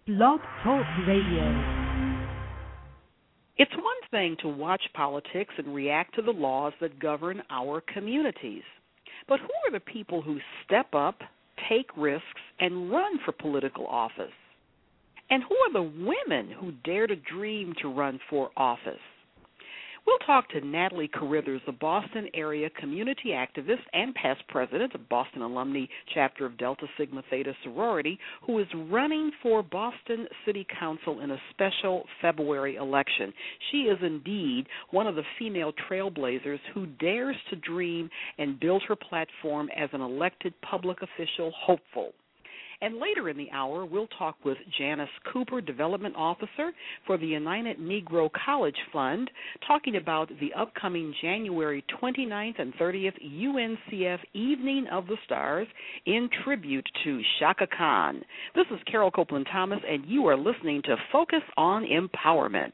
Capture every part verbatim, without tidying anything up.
Blog Talk Radio. It's one thing to watch politics and react to the laws that govern our communities. But who are the people who step up, take risks, and run for political office? And who are the women who dare to dream to run for office? We'll talk to Natalie Carithers, a Boston area community activist and past president of Boston Alumni Chapter of Delta Sigma Theta Sorority, who is running for Boston City Council in a special February election. She is indeed one of the female trailblazers who dares to dream and build her platform as an elected public official hopeful. And later in the hour, we'll talk with Janice Cooper, Development Officer for the United Negro College Fund, talking about the upcoming January twenty-ninth and thirtieth U N C F Evening of the Stars in tribute to Shaka Khan. This is Carol Copeland Thomas, and you are listening to Focus on Empowerment.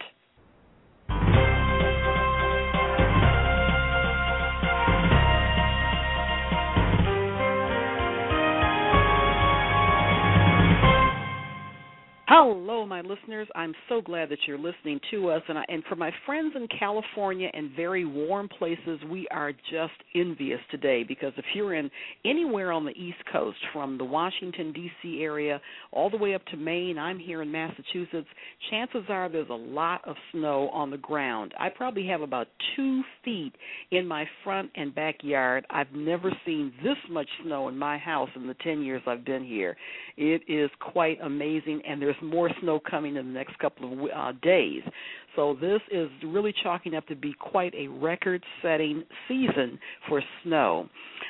Hello, my listeners. I'm so glad that you're listening to us. And, I, and for my friends in California and very warm places, we are just envious today because if you're in anywhere on the East Coast, from the Washington, D C area all the way up to Maine, I'm here in Massachusetts, chances are there's a lot of snow on the ground. I probably have about two feet in my front and backyard. I've never seen this much snow in my house in the ten years I've been here. It is quite amazing, and there's more snow coming in the next couple of uh, days. So this is really chalking up to be quite a record-setting season for snow.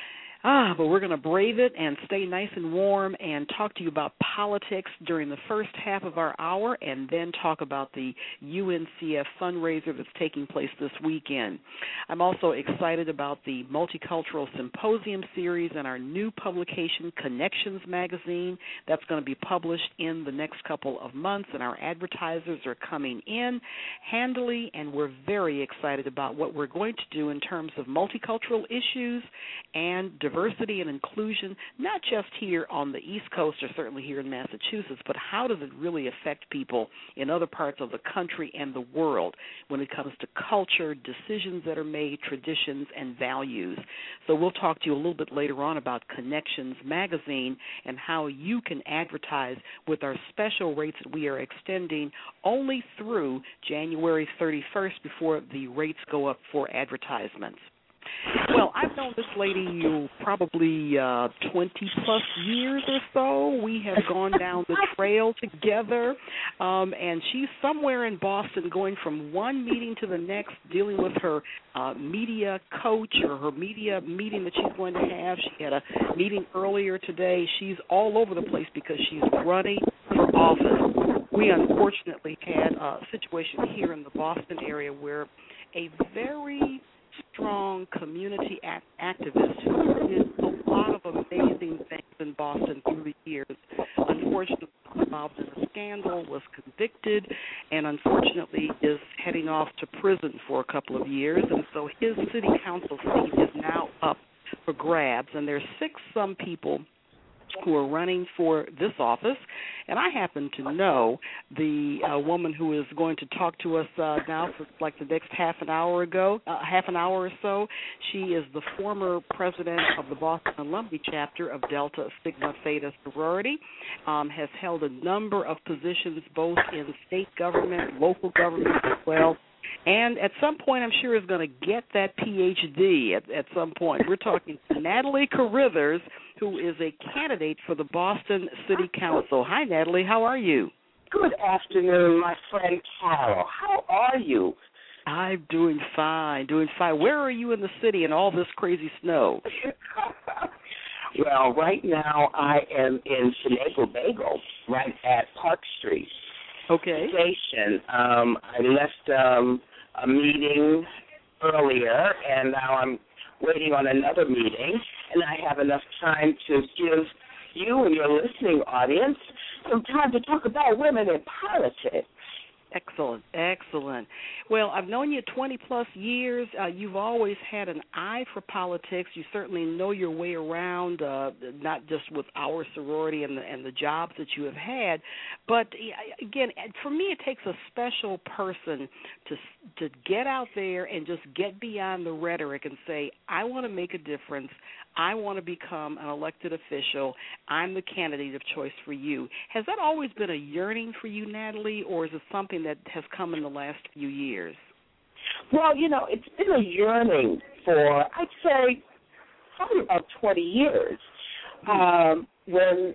Ah, but we're going to brave it and stay nice and warm and talk to you about politics during the first half of our hour and then talk about the U N C F fundraiser that's taking place this weekend. I'm also excited about the Multicultural Symposium series and our new publication, Connections Magazine. That's going to be published in the next couple of months, and our advertisers are coming in handily, and we're very excited about what we're going to do in terms of multicultural issues and diversity. Diversity and inclusion, not just here on the East Coast or certainly here in Massachusetts, but how does it really affect people in other parts of the country and the world when it comes to culture, decisions that are made, traditions, and values. So we'll talk to you a little bit later on about Connections Magazine and how you can advertise with our special rates that we are extending only through January thirty-first before the rates go up for advertisements. Well, I've known this lady probably uh, twenty-plus years or so. We have gone down the trail together, um, and she's somewhere in Boston going from one meeting to the next, dealing with her uh, media coach or her media meeting that she's going to have. She had a meeting earlier today. She's all over the place because she's running for office. We unfortunately had a situation here in the Boston area where a very strong community act- activist who did a lot of amazing things in Boston through the years, unfortunately involved in a scandal, was convicted, and unfortunately is heading off to prison for a couple of years. And so his city council seat is now up for grabs, and there's six some people who are running for this office, and I happen to know the uh, woman who is going to talk to us uh, now for like the next half an hour ago, uh, half an hour or so. She is the former president of the Boston Alumni Chapter of Delta Sigma Theta Sorority, um, has held a number of positions both in state government, local government as well. And at some point, I'm sure is going to get that P H D at, at some point. We're talking to Natalie Carithers, who is a candidate for the Boston City Council. Hi, Natalie. How are you? Good afternoon, my friend Carol. How are you? I'm doing fine, doing fine. Where are you in the city in all this crazy snow? Well, right now I am in Finagle Bagel, right at Park Street. Okay. Station. Um, I left um, a meeting earlier, and now I'm waiting on another meeting, and I have enough time to give you and your listening audience some time to talk about women in politics. Excellent, excellent. Well, I've known you twenty plus years. Uh, you've always had an eye for politics. You certainly know your way around, uh, not just with our sorority and the, and the jobs that you have had, but again, for me, it takes a special person to to get out there and just get beyond the rhetoric and say, I want to make a difference. I want to become an elected official. I'm the candidate of choice for you. Has that always been a yearning for you, Natalie, or is it something that has come in the last few years? Well, you know, it's been a yearning for, I'd say, probably about twenty years, um, when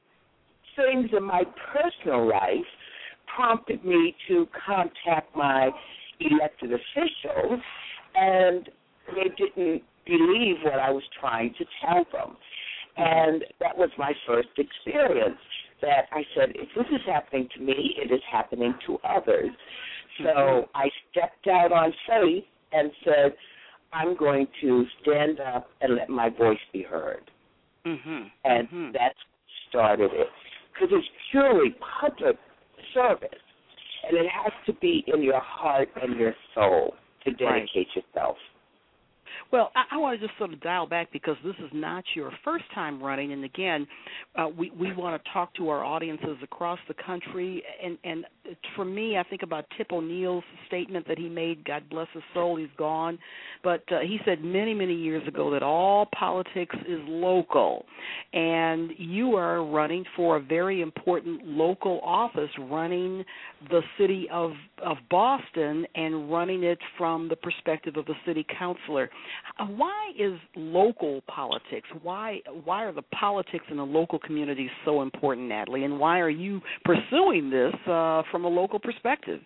things in my personal life prompted me to contact my elected officials, and they didn't believe what I was trying to tell them. And that was my first experience, that I said, if this is happening to me, it is happening to others. So I stepped out on faith and said, I'm going to stand up and let my voice be heard. Mm-hmm. And mm-hmm. that's started it. Because it's purely public service, and it has to be in your heart and your soul to dedicate right. yourself. Well, I, I want to just sort of dial back because this is not your first time running. And, again, uh, we, we want to talk to our audiences across the country. And, and for me, I think about Tip O'Neill's statement that he made, God bless his soul, he's gone. But uh, he said many, many years ago that all politics is local. And you are running for a very important local office, running the city of, of Boston and running it from the perspective of the city councilor. Why is local politics, why why are the politics in the local communities so important, Natalie, and why are you pursuing this uh, from a local perspective?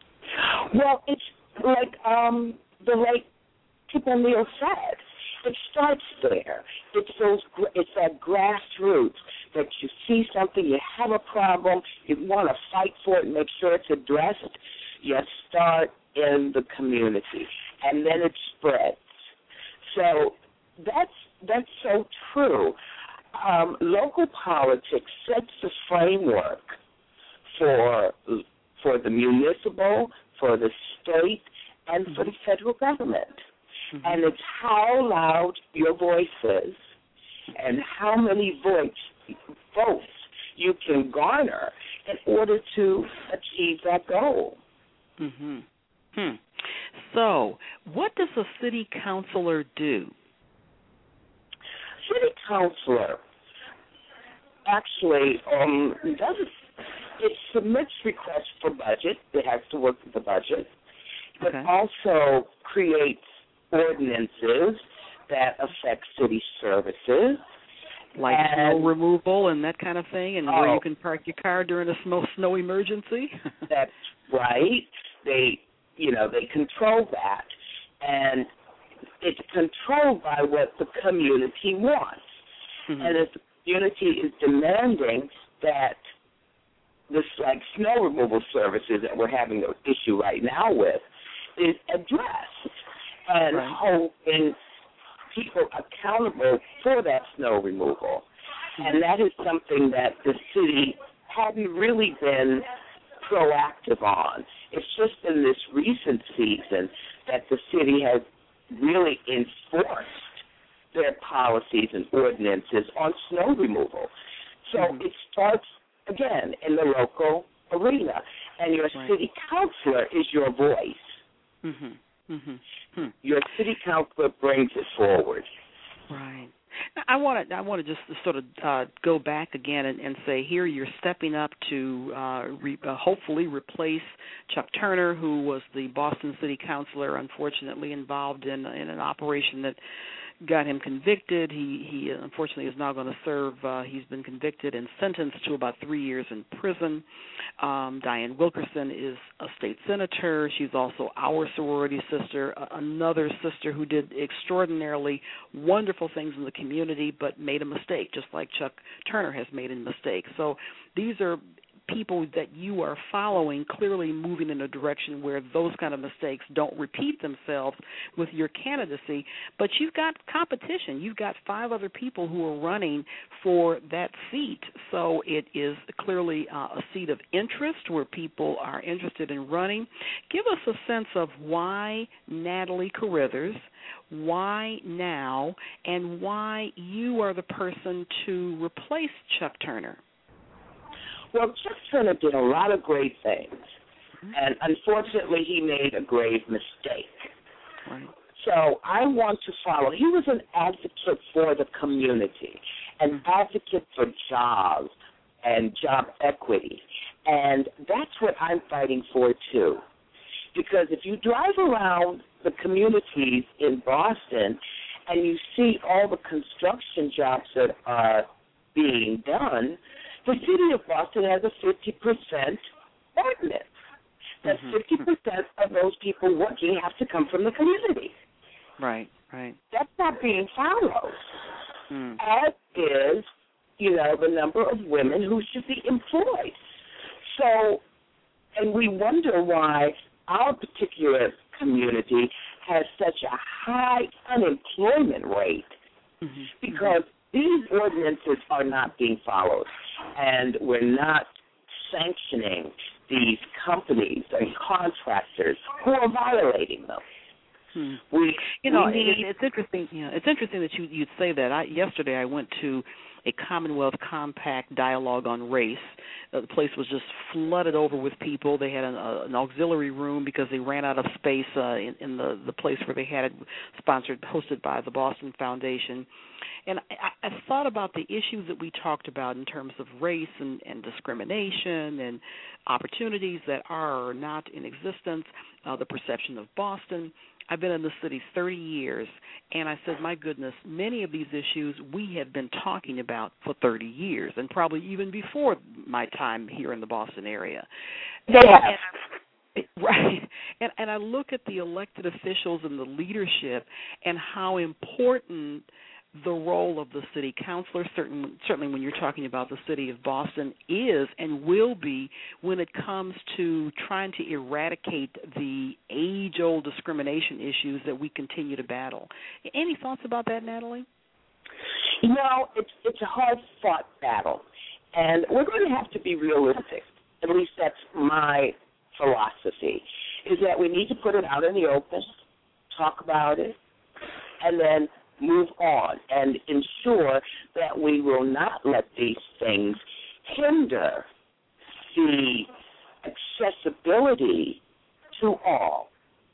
Well, it's like um, the late Tip O'Neill said. It starts there. It's those. It's that grassroots that you see something, you have a problem, you want to fight for it and make sure it's addressed. You start in the community, and then it spreads. So that's that's so true. Um, local politics sets the framework for for the municipal, for the state, and for the federal government. Mm-hmm. And it's how loud your voice is and how many votes, votes you can garner in order to achieve that goal. Mm-hmm. Hmm. So, what does a city councilor do? City councilor actually um, does it submits requests for budget. It has to work with the budget, but okay. also creates ordinances that affect city services. Like and, snow removal and that kind of thing, and oh, where you can park your car during a snow, snow emergency? That's right. They, you know, they control that. And it's controlled by what the community wants. Mm-hmm. And if the community is demanding that this, like, snow removal services that we're having an issue right now with, is addressed and right. holding people accountable for that snow removal. And that is something that the city hadn't really been proactive on. It's just in this recent season that the city has really enforced their policies and ordinances on snow removal. So mm-hmm. it starts, again, in the local arena, and your right. city councilor is your voice. Mm-hmm. Mm-hmm. Hmm. Your city councilor brings it forward. Right. I want to I want to just sort of uh, go back again and, and say here you're stepping up to uh, re, uh, hopefully replace Chuck Turner, who was the Boston City Councilor, unfortunately involved in in an operation that got him convicted. He he unfortunately is now going to serve. Uh, he's been convicted and sentenced to about three years in prison. Um, Diane Wilkerson is a state senator. She's also our sorority sister, another sister who did extraordinarily wonderful things in the community, but made a mistake, just like Chuck Turner has made a mistake. So these are people that you are following clearly moving in a direction where those kind of mistakes don't repeat themselves with your candidacy. But you've got competition. You've got five other people who are running for that seat. So it is clearly uh, a seat of interest where people are interested in running. Give us a sense of why Natalie Carithers, why now, and why you are the person to replace Chuck Turner. Well, Chuck Turner did a lot of great things, mm-hmm. and unfortunately he made a grave mistake. Right. So I want to follow. He was an advocate for the community, an advocate for jobs and job equity, and that's what I'm fighting for too. Because if you drive around the communities in Boston and you see all the construction jobs that are being done, the city of Boston has a fifty percent ordinance. That mm-hmm. fifty percent of those people working have to come from the community. Right, right. That's not being followed. Mm. As is, you know, the number of women who should be employed. So, and we wonder why our particular community has such a high unemployment rate mm-hmm. because these ordinances are not being followed, and we're not sanctioning these companies and contractors who are violating them. Hmm. We, you know, we need, it, it's interesting. You know, it's interesting that you you'd say that. I, yesterday, I went to a Commonwealth Compact dialogue on race. Uh, the place was just flooded over with people. They had an, uh, an auxiliary room because they ran out of space uh, in, in the the place where they had it, sponsored, hosted by the Boston Foundation. And I, I thought about the issues that we talked about in terms of race and, and discrimination and opportunities that are or not in existence, uh, the perception of Boston. I've been in the city thirty years, and I said, my goodness, many of these issues we have been talking about for thirty years, and probably even before my time here in the Boston area. They have. And, right. And, and I look at the elected officials and the leadership and how important the role of the city councilor, certain, certainly when you're talking about the city of Boston, is and will be when it comes to trying to eradicate the age-old discrimination issues that we continue to battle. Any thoughts about that, Natalie? You know, it's, it's a hard-fought battle, and we're going to have to be realistic. At least that's my philosophy, is that we need to put it out in the open, talk about it, and then move on and ensure that we will not let these things hinder the accessibility to all.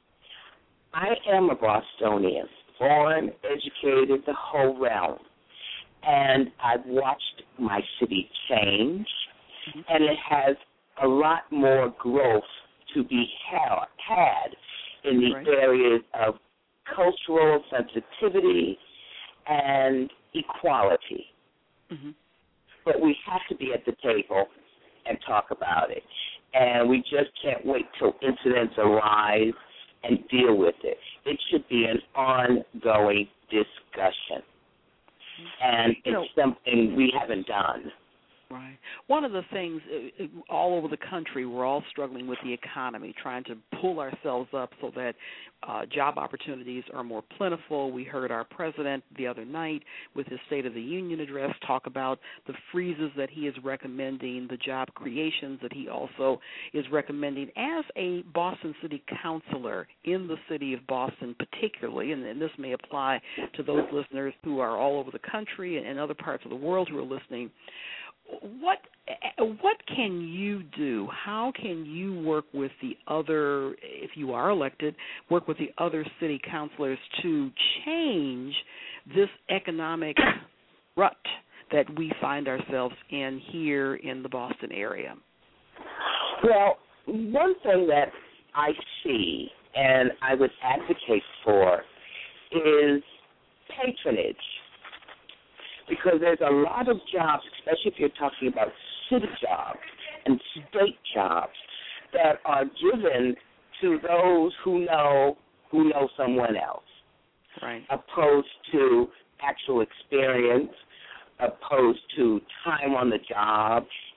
I am a Bostonian, born, educated, the whole realm, and I've watched my city change, and it has a lot more growth to be ha- had in the right. areas of cultural sensitivity and equality. Mm-hmm. But we have to be at the table and talk about it. And we just can't wait till incidents arise and deal with it. It should be an ongoing discussion. And you it's know, something we haven't done. Right. One of the things uh, all over the country, we're all struggling with the economy, trying to pull ourselves up so that uh, job opportunities are more plentiful. We heard our president the other night with his State of the Union address talk about the freezes that he is recommending, the job creations that he also is recommending. As a Boston City Councilor in the city of Boston particularly, and, and this may apply to those listeners who are all over the country and, and other parts of the world who are listening, What what can you do? How can you work with the other, if you are elected, work with the other city councilors to change this economic rut that we find ourselves in here in the Boston area? Well, one thing that I see and I would advocate for is patronage. Because there's a lot of jobs, especially if you're talking about city jobs and state jobs, that are given to those who know who know someone else, right? Opposed to actual experience, opposed to time on the job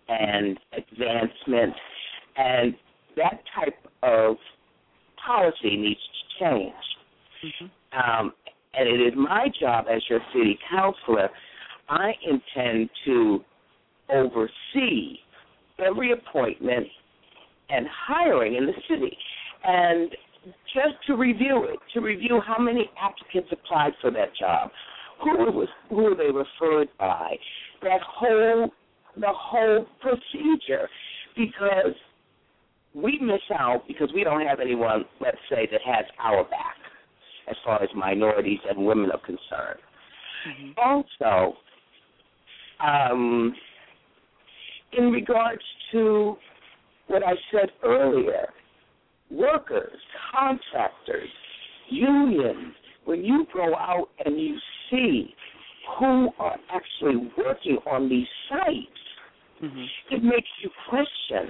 and advancement, and that type of policy needs to change. Mm-hmm. Um, and it is my job as your city councilor, I intend to oversee every appointment and hiring in the city. And just to review it, to review how many applicants applied for that job, who was who were they referred by, that whole the whole procedure, because we miss out because we don't have anyone, let's say, that has our back as far as minorities and women are concerned. Mm-hmm. Also, um, in regards to what I said earlier, workers, contractors, unions, when you go out and you see who are actually working on these sites, mm-hmm. it makes you question,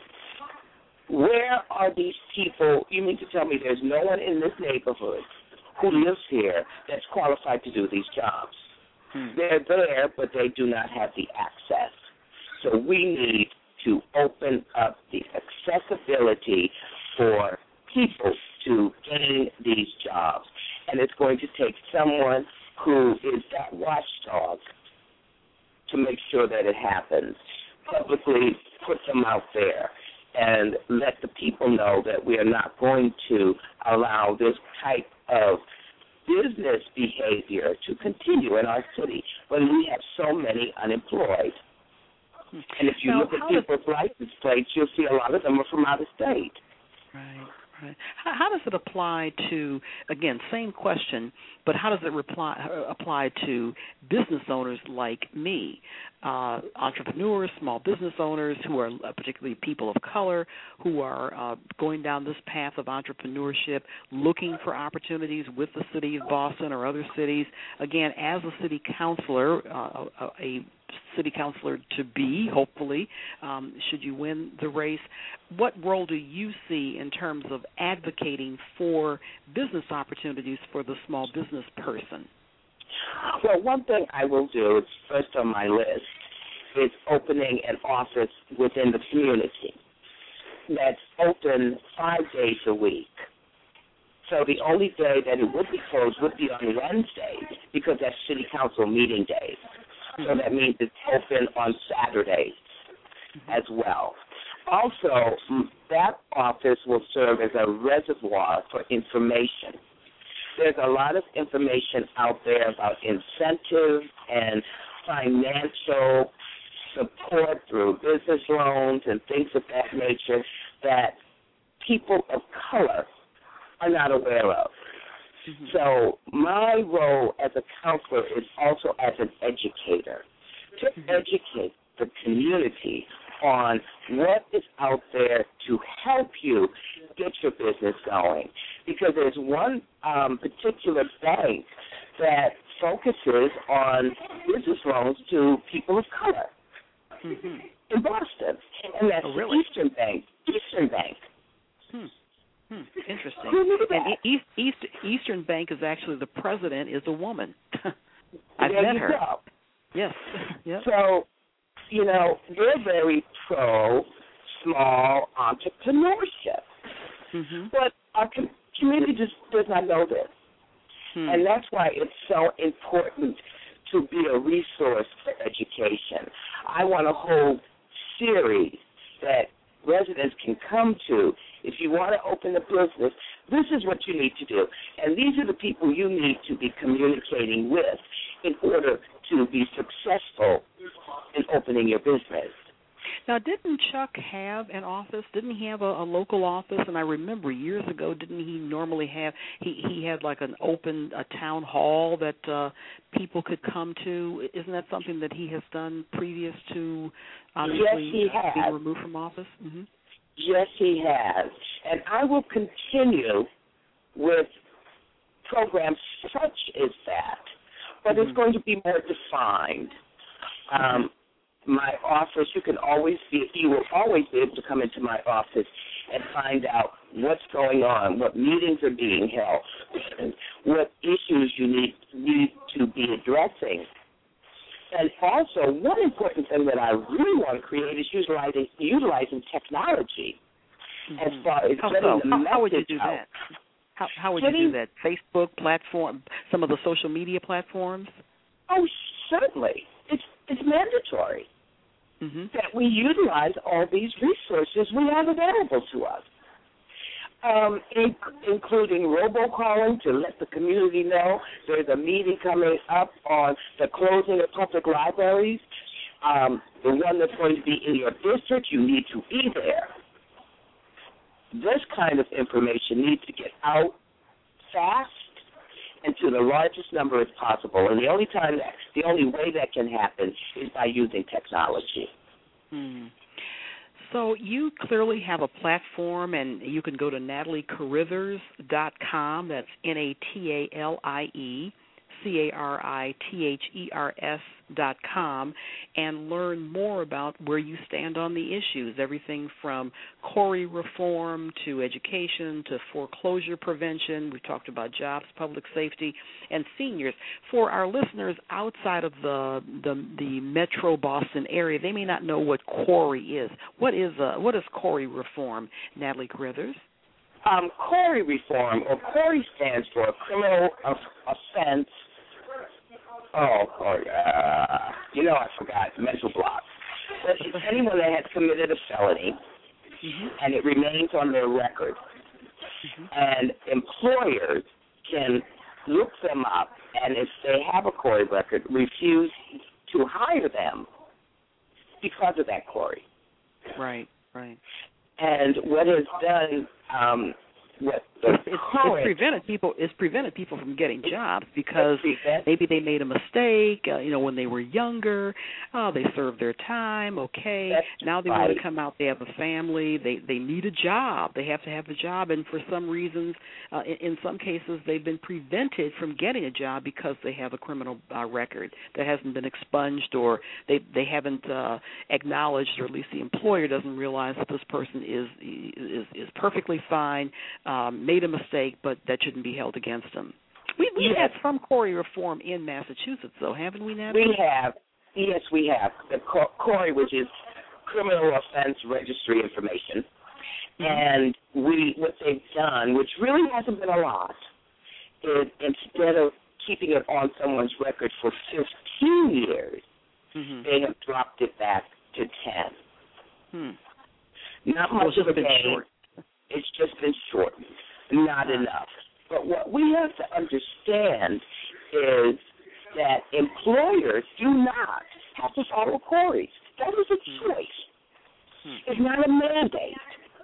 where are these people? You mean to tell me there's no one in this neighborhood who lives here that's qualified to do these jobs? Mm-hmm. They're there, but they do not have the access. So we need to open up the accessibility for people to gain these jobs. And it's going to take someone who is that watchdog to make sure that it happens. Publicly put them out there and let the people know that we are not going to allow this type of business behavior to continue in our city when we have so many unemployed. And if you now, look at people's does, license plates, you'll see a lot of them are from out of state. Right, right. How, how does it apply to, again, same question, but how does it reply, apply to business owners like me, uh, entrepreneurs, small business owners who are uh, particularly people of color, who are uh, going down this path of entrepreneurship, looking for opportunities with the city of Boston or other cities? Again, as a city councilor, uh, a, a city councilor to be, hopefully, um, should you win the race, what role do you see in terms of advocating for business opportunities for the small business person? Well, one thing I will do, it's first on my list, is opening an office within the community that's open five days a week. So the only day that it would be closed would be on Wednesdays because that's city council meeting days. So that means it's open on Saturdays as well. Also, that office will serve as a reservoir for information. There's a lot of information out there about incentives and financial support through business loans and things of that nature that people of color are not aware of. Mm-hmm. So my role as a counselor is also as an educator, to mm-hmm. educate the community on what is out there to help you get your business going. Because there's one um, particular bank that focuses on business loans to people of color mm-hmm. in Boston, and that's oh, really? Eastern Bank. Eastern Bank. Hmm. Hmm, interesting. And East, East, Eastern Bank is actually, the president is a woman. I've there met you her. Go. Yes. Yep. So, you know, they're very pro small entrepreneurship. Mm-hmm. But our com- community just does not know this. Hmm. And that's why it's so important to be a resource for education. I want to hold series that residents can come to. If you want to open a business, this is what you need to do. And these are the people you need to be communicating with in order to be successful in opening your business. Now, didn't Chuck have an office? Didn't he have a, a local office? And I remember years ago, didn't he normally have, he, he had like an open a town hall that uh, people could come to? Isn't that something that he has done previous to obviously yes, he uh, has. being removed from office? Mm-hmm. Yes, he has. And I will continue with programs such as that, but mm-hmm. it's going to be more defined. Um, my office, you can always be, you will always be able to come into my office and find out what's going on, what meetings are being held, and what issues you need need to be addressing And also, one important thing that I really want to create is utilizing, utilizing technology mm-hmm. as far as how getting so? the how, message how would you do out. that? How, how would getting, you do that? Facebook platform, some of the social media platforms? Oh, certainly. It's, it's mandatory mm-hmm. that we utilize all these resources we have available to us. Um, in, including robocalling to let the community know there's a meeting coming up on the closing of public libraries. Um, the one that's going to be in your district, you need to be there. This kind of information needs to get out fast and to the largest number as possible. And the only time, that, the only way that can happen is by using technology. Hmm. So you clearly have a platform, and you can go to Natalie Carithers dot com. That's N A T A L I E C A R I T H E R S dot com, and learn more about where you stand on the issues, everything from Corey reform to education to foreclosure prevention. We talked about jobs, public safety, and seniors. For our listeners outside of the the, the metro Boston area, they may not know what Corey is. What is uh, what is Corey reform, Natalie Carithers? Um, Corey reform, or Corey stands for criminal offense. Oh, oh yeah. You know, I forgot. Mental block. But it's anyone that has committed a felony, mm-hmm. and it remains on their record. Mm-hmm. And employers can look them up, and if they have a Corey record, refuse to hire them because of that Corey. Right, right. And what has done... Um, What the it's, it's, it's prevented people. It's prevented people from getting jobs because maybe they made a mistake. Uh, you know, when they were younger, oh, they served their time. Okay, That's now they right. want to come out. They have a family. They they need a job. They have to have a job, and for some reasons, uh, in, in some cases, they've been prevented from getting a job because they have a criminal uh, record that hasn't been expunged, or they they haven't uh, acknowledged, or at least the employer doesn't realize that this person is is is perfectly fine. Um, made a mistake, but that shouldn't be held against them. We, we've yes. had some Corey reform in Massachusetts, though, haven't we, Natalie? We have. Yes, we have. The Corey, which is Criminal Offense Registry Information. Mm-hmm. And we, what they've done, which really hasn't been a lot, is instead of keeping it on someone's record for fifteen years, mm-hmm. they have dropped it back to ten. Hmm. Not much well, of a been gain. Short. It's just been shortened, not enough. But what we have to understand is that employers do not have to follow Corey. That is a choice. It's not a mandate.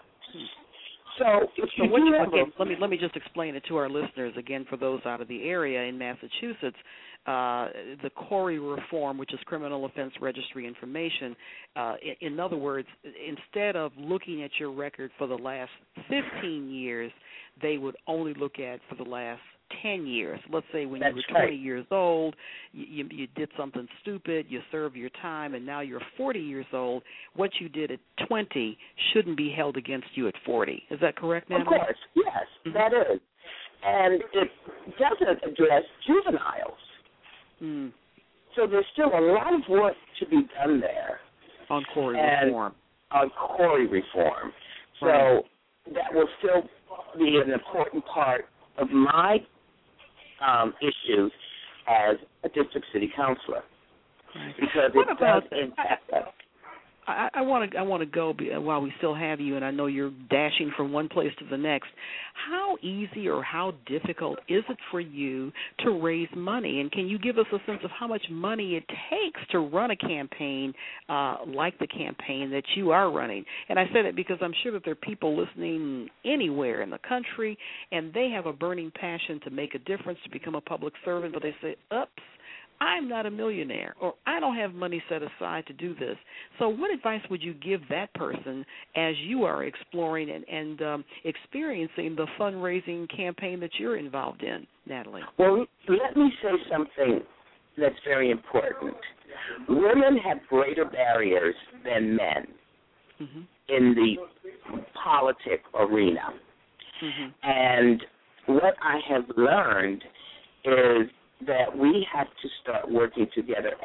So, if so you what you, ever, again, let me let me just explain it to our listeners again. For those out of the area in Massachusetts, uh, the Corey reform, which is Criminal Offense Registry Information. Uh, in, in other words, instead of looking at your record for the last fifteen years, they would only look at for the last ten years. Let's say when That's you were twenty right. years old, you, you, you did something stupid, you served your time, and now you're forty years old. What you did at twenty shouldn't be held against you at forty. Is that correct, Natalie? Of course, yes, mm-hmm. that is. And it doesn't address juveniles. Mm. So there's still a lot of work to be done there. On Corey and reform. On Corey reform. So right. that will still be an important part of my um, issues as a district city councilor, right. because what it about, does impact us. I want to I want to go be, while we still have you, and I know you're dashing from one place to the next. How easy or how difficult is it for you to raise money? And can you give us a sense of how much money it takes to run a campaign uh, like the campaign that you are running? And I say that because I'm sure that there are people listening anywhere in the country, and they have a burning passion to make a difference, to become a public servant, but they say, oops, I'm not a millionaire, or I don't have money set aside to do this. So what advice would you give that person as you are exploring and, and um, experiencing the fundraising campaign that you're involved in, Natalie? Well, let me say something that's very important. Women have greater barriers than men mm-hmm. in the politic arena. Mm-hmm. And what I have learned is that we have to start working together as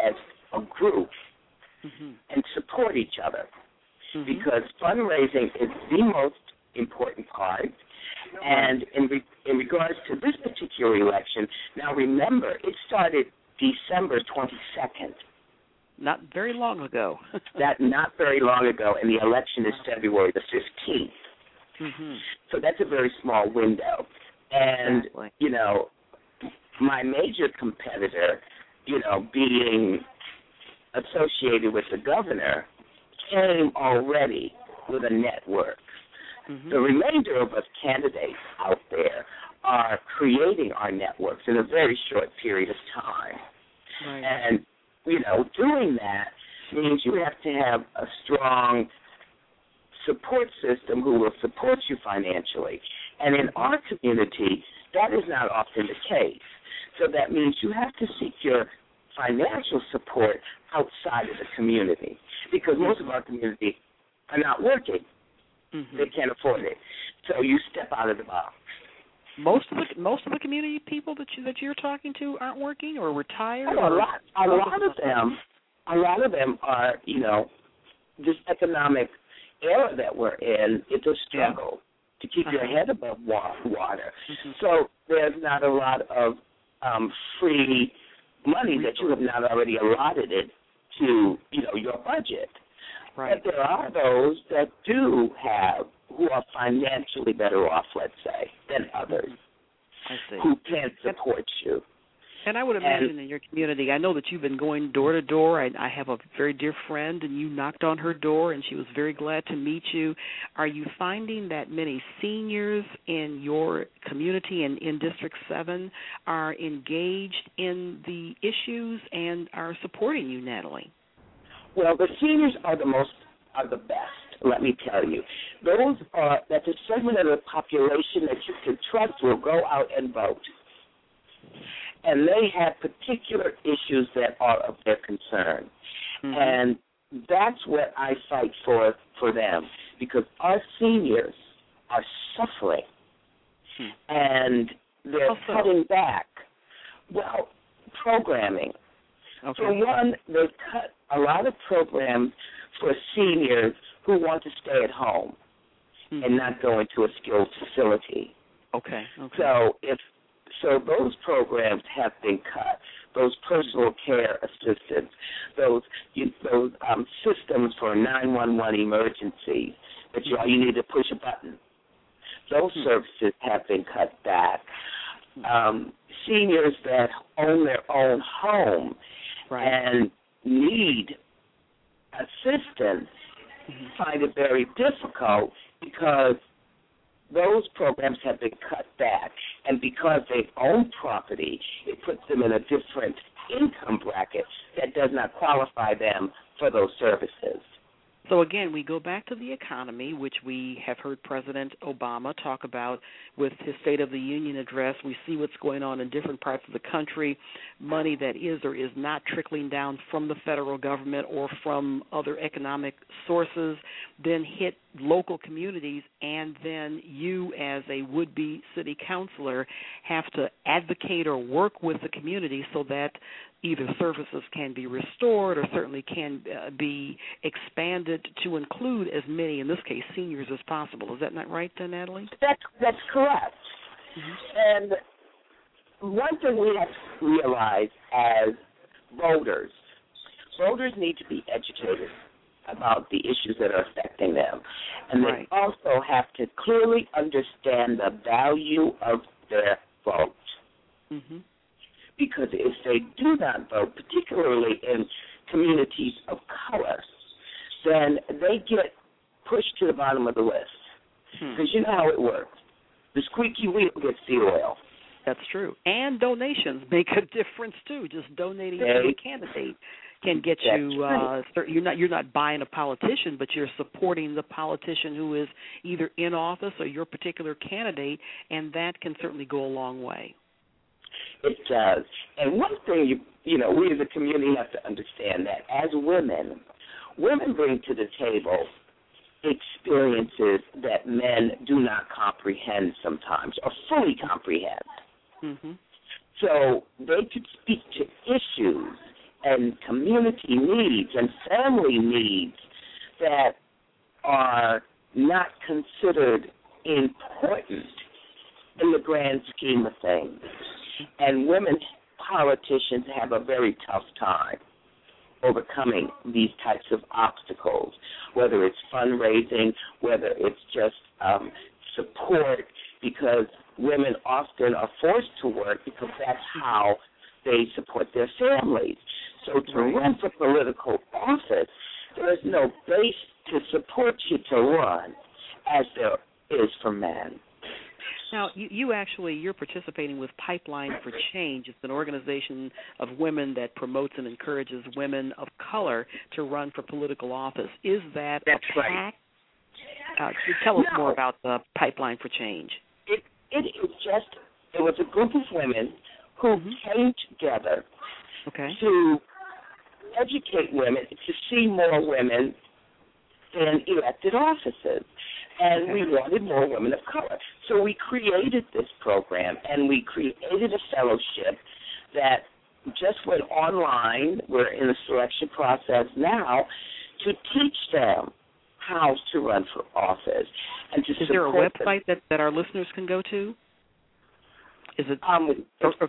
a group mm-hmm. and support each other, mm-hmm. because fundraising is the most important part. And in, re- in regards to this particular election, now remember, it started December twenty-second. Not very long ago. That not very long ago, and the election is February the fifteenth. Mm-hmm. So that's a very small window. And, exactly. you know, my major competitor, you know, being associated with the governor, came already with a network. Mm-hmm. The remainder of us candidates out there are creating our networks in a very short period of time. Right. And, you know, doing that means you have to have a strong support system who will support you financially. And in our community, that is not often the case. So that means you have to seek your financial support outside of the community, because most of our community are not working. Mm-hmm. They can't afford it. So you step out of the box. Most of the most of the community people that you that you're talking to aren't working or retired. Oh, a lot, a lot of them, a lot of them are, you know, this economic era that we're in. It's a struggle yeah. to keep uh-huh. your head above water. Mm-hmm. So there's not a lot of um, free money that you have not already allotted it to, you know, your budget. Right. But there are those that do have, who are financially better off, let's say, than others, I see. who can support you. And I would imagine and, in your community, I know that you've been going door to door. I, I have a very dear friend, and you knocked on her door, and she was very glad to meet you. Are you finding that many seniors in your community and in District seven are engaged in the issues and are supporting you, Natalie? Well, the seniors are the most, are the best, let me tell you. Those are, that's a segment of the population that you can trust will go out and vote. And they have particular issues that are of their concern. Mm-hmm. And that's what I fight for for them, because our seniors are suffering. Hmm. And they're also cutting back. Well, programming. Okay. For one, they've cut a lot of programs for seniors who want to stay at home mm-hmm. and not go into a skilled facility. Okay. okay. So if so, those programs have been cut. Those personal care assistants, those you, those um, systems for nine one one emergencies that you all you need to push a button. Those mm-hmm. services have been cut back. Um, seniors that own their own home right. and need assistance mm-hmm. find it very difficult because those programs have been cut back, and because they own property, it puts them in a different income bracket that does not qualify them for those services. So, again, we go back to the economy, which we have heard President Obama talk about with his State of the Union address. We see what's going on in different parts of the country, money that is or is not trickling down from the federal government or from other economic sources, then hit local communities, and then you as a would-be city councilor have to advocate or work with the community so that either services can be restored or certainly can uh, be expanded to include as many, in this case, seniors as possible. Is that not right, uh, Natalie? That's, that's correct. Mm-hmm. And one thing we have to realize as voters, voters need to be educated about the issues that are affecting them. And right. they also have to clearly understand the value of their vote. Mm-hmm. Because if they do not vote, particularly in communities of color, then they get pushed to the bottom of the list. Because hmm. you know how it works. The squeaky wheel gets the oil. That's true. And donations make a difference, too. Just donating they, to a candidate can get you, uh, you're not you're not buying a politician, but you're supporting the politician who is either in office or your particular candidate, and that can certainly go a long way. It does. And one thing, you you know, we as a community have to understand that as women, women bring to the table experiences that men do not comprehend sometimes or fully comprehend. Mm-hmm. So they could speak to issues and community needs and family needs that are not considered important in the grand scheme of things. And women politicians have a very tough time overcoming these types of obstacles, whether it's fundraising, whether it's just um, support, because women often are forced to work because that's how they support their families. So to run for political office, there is no base to support you to run as there is for men. Now, you, you actually, you're participating with Pipeline for Change. It's an organization of women that promotes and encourages women of color to run for political office. Is that That's a right. PAC? Uh, tell us no. more about the Pipeline for Change. It, it is just, it was a group of women who Mm-hmm. came together okay. to educate women, to see more women in elected offices. And okay. we wanted more women of color. So we created this program, and we created a fellowship that just went online. We're in the selection process now to teach them how to run for office and to Is support there a website them. that, that our listeners can go to? Is it? Um, or, or,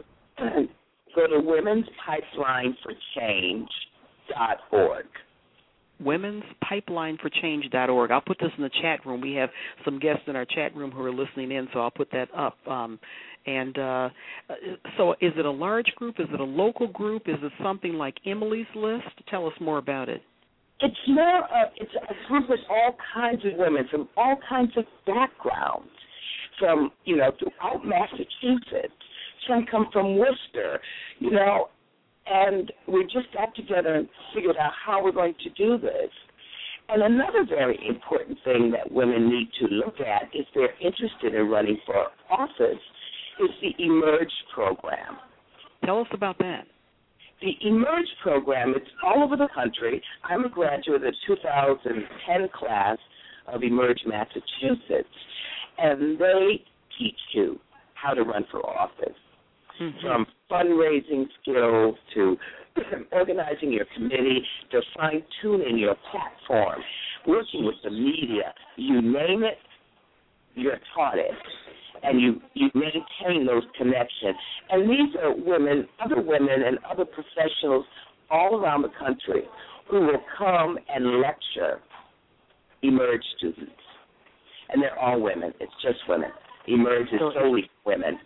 go to women's pipeline for change dot org. women's pipeline for change dot org. I'll put this in the chat room. We have some guests in our chat room who are listening in, so I'll put that up. Um, and uh, so is it a large group? Is it a local group? Is it something like Emily's List? Tell us more about it. It's more of, it's a group with all kinds of women from all kinds of backgrounds, from, you know, throughout Massachusetts. Some come from Worcester, you know, and we just got together and figured out how we're going to do this. And another very important thing that women need to look at if they're interested in running for office is the Emerge program. Tell us about that. The Emerge program, it's all over the country. I'm a graduate of the two thousand ten class of Emerge, Massachusetts, and they teach you how to run for office. Mm-hmm. From fundraising skills to organizing your committee to fine-tuning your platform, working with the media. You name it, you're taught it, and you, you maintain those connections. And these are women, other women and other professionals all around the country who will come and lecture Emerge students. And they're all women. It's just women. Emerge is solely women.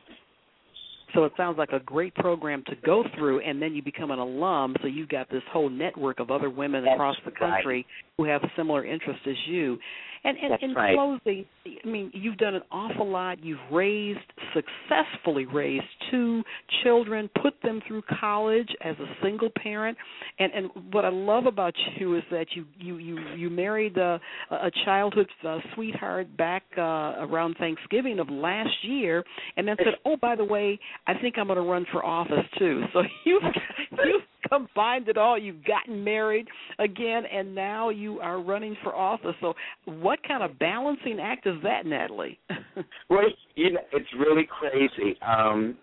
So it sounds like a great program to go through, and then you become an alum, so you've got this whole network of other women That's across the country right. who have similar interests as you. And, and in right. closing, I mean, you've done an awful lot. You've raised, successfully raised two children, put them through college as a single parent. And, and what I love about you is that you, you, you, you married a, a childhood uh, sweetheart back uh, around Thanksgiving of last year, and then said, oh, by the way, I think I'm going to run for office, too. So you've, you've combined it all. You've gotten married again, and now you are running for office. So what kind of balancing act is that, Natalie? Well, you know, it's really crazy. Um,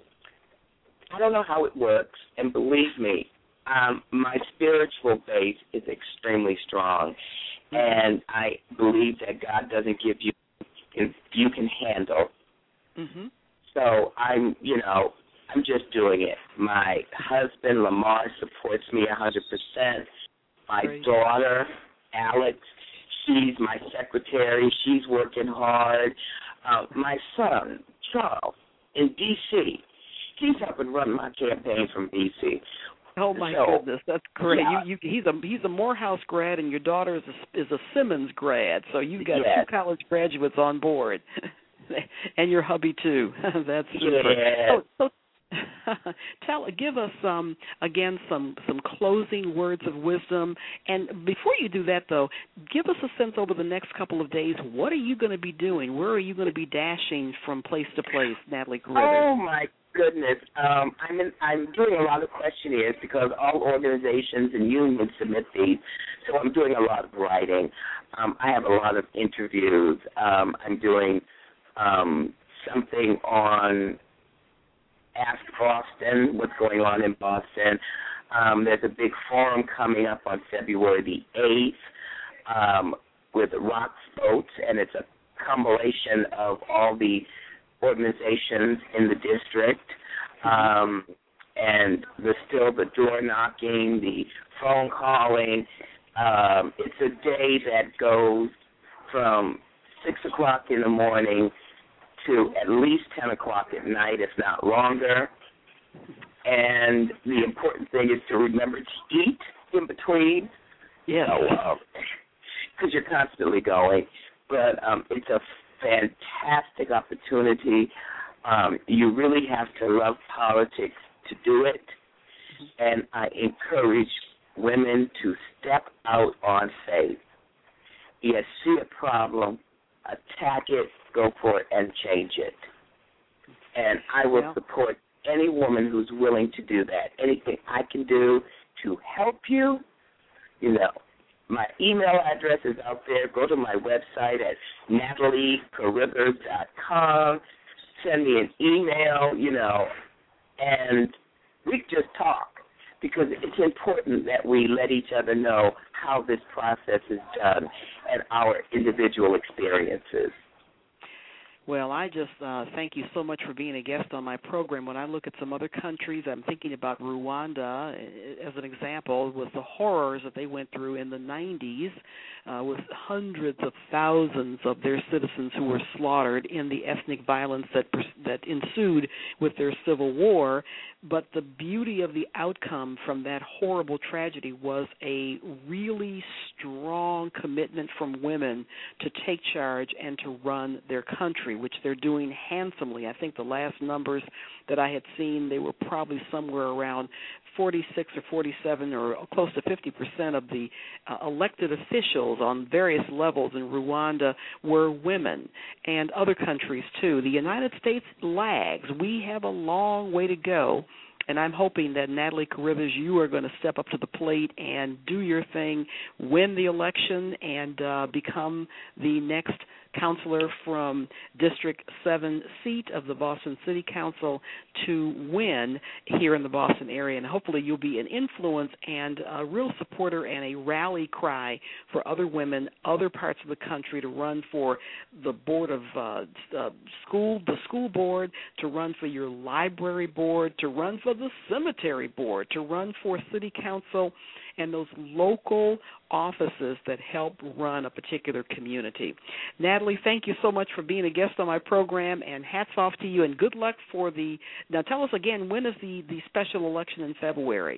I don't know how it works, and believe me, um, my spiritual base is extremely strong, and I believe that God doesn't give you if you can handle. Mm-hmm. So I'm, you know, I'm just doing it. My husband, Lamar, supports me one hundred percent. My Great. daughter, Alex, she's my secretary. She's working hard. Uh, my son, Charles, in D C, he's helping run my campaign from D C. Oh my so, goodness, that's great! Yeah. You, you, he's a he's a Morehouse grad, and your daughter is a, is a Simmons grad. So you've got yes. two college graduates on board, and your hubby too. That's super. Yes. So, so tell, give us um, again some some closing words of wisdom. And before you do that, though, give us a sense over the next couple of days. What are you going to be doing? Where are you going to be dashing from place to place, Natalie Carruthers? Oh my goodness! Um, I'm in, I'm doing a lot of questionnaires because all organizations and unions submit these, so I'm doing a lot of writing. Um, I have a lot of interviews. Um, I'm doing um, something on Ask Boston, what's going on in Boston. Um, there's a big forum coming up on February the eighth um, with Rock Votes, and it's a compilation of all the organizations in the district. Um, and there's still the door knocking, the phone calling. Um, it's a day that goes from six o'clock in the morning to at least ten o'clock at night, if not longer. And the important thing is to remember to eat in between. Yeah. Because so, uh, you're constantly going. But um, it's a fantastic opportunity. Um, you really have to love politics to do it. And I encourage women to step out on faith. You see a problem, attack it, go for it, and change it. And I will yeah. support any woman who's willing to do that. Anything I can do to help you, you know, my email address is out there. Go to my website at natalie carruthers dot com. Send me an email, you know, and we can just talk, because it's important that we let each other know how this process is done and our individual experiences. Well, I just uh, thank you so much for being a guest on my program. When I look at some other countries, I'm thinking about Rwanda as an example, with the horrors that they went through in the nineties, uh, with hundreds of thousands of their citizens who were slaughtered in the ethnic violence that that ensued with their civil war. But the beauty of the outcome from that horrible tragedy was a really strong commitment from women to take charge and to run their country, which they're doing handsomely. I think the last numbers that I had seen, they were probably somewhere around forty-six or forty-seven or close to fifty percent of the uh, elected officials on various levels in Rwanda were women, and other countries too. The United States lags. We have a long way to go. And I'm hoping that, Natalie Carruthers, you are going to step up to the plate and do your thing, win the election, and uh, become the next counselor from District seven seat of the Boston City Council to win here in the Boston area. And hopefully you'll be an influence and a real supporter and a rally cry for other women, other parts of the country, to run for the board of uh, uh, school, the school board, to run for your library board, to run for the cemetery board, to run for city council, and those local offices that help run a particular community. Natalie, thank you so much for being a guest on my program, and hats off to you, and good luck for the, now tell us again, when is the, the special election in February?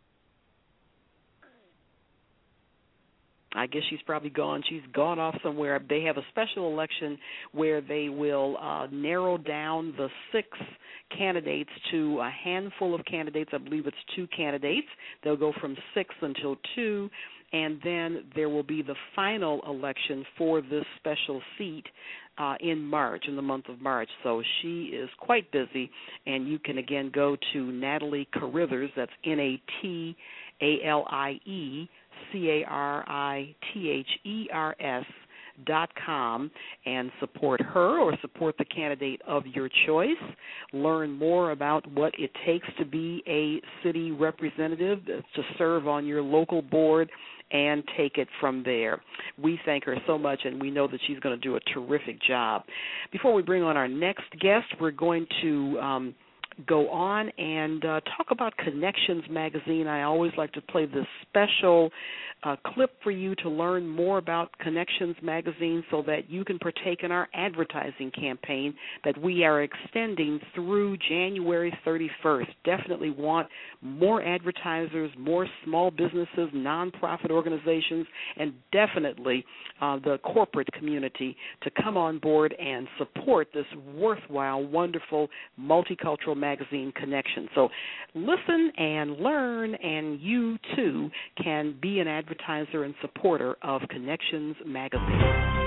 I guess she's probably gone. She's gone off somewhere. They have a special election where they will uh, narrow down the six candidates to a handful of candidates. I believe it's two candidates. They'll go from six until two, and then there will be the final election for this special seat uh, in March, in the month of March. So she is quite busy, and you can, again, go to Natalie Carruthers, that's N A T A L I E C A R I T H E R S dot com, and support her or support the candidate of your choice. Learn more about what it takes to be a city representative, to serve on your local board, and take it from there. We thank her so much, and we know that she's going to do a terrific job. Before we bring on our next guest, we're going to um, go on and uh, talk about Connections Magazine. I always like to play this special uh, clip for you to learn more about Connections Magazine so that you can partake in our advertising campaign that we are extending through January thirty-first. Definitely want more advertisers, more small businesses, nonprofit organizations, and definitely uh, the corporate community to come on board and support this worthwhile, wonderful, multicultural magazine, Connection. So listen and learn, and you too can be an advertiser and supporter of Connections Magazine.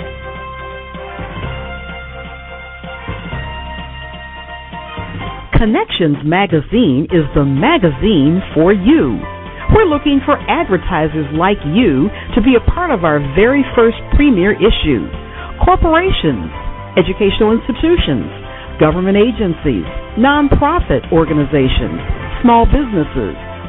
Connections Magazine is the magazine for you. We're looking for advertisers like you to be a part of our very first premier issue. Corporations, educational institutions, government agencies, nonprofit organizations, small businesses,